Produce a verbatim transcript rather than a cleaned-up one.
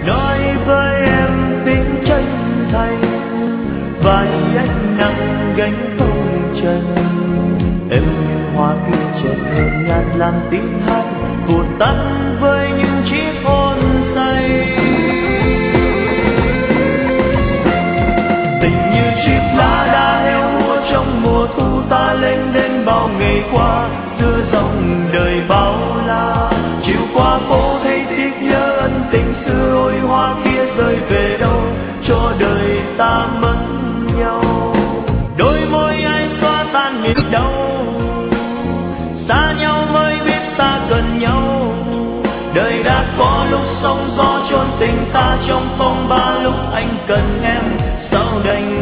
nói với em tiếng chân thành, vai anh nặng gánh phong trần. Em như hoa kia chợt thơm nhạt làm tiếng hát vụt tắt với những chiếc hôn say. Tình như chiếc lá đã héo úa trong mùa thu, ta lênh đênh bao ngày qua giữa dòng đời bao la. Chiều qua phố thấy tiếc nhớ ân tình xưa, ôi hoa kia rơi về đâu cho đời ta mất nhau. Đôi môi ai xóa tan niềm đau, xa nhau mới biết ta cần nhau. Đời đã có lúc sóng gió chôn tình ta trong phong ba, lúc anh cần em sao đành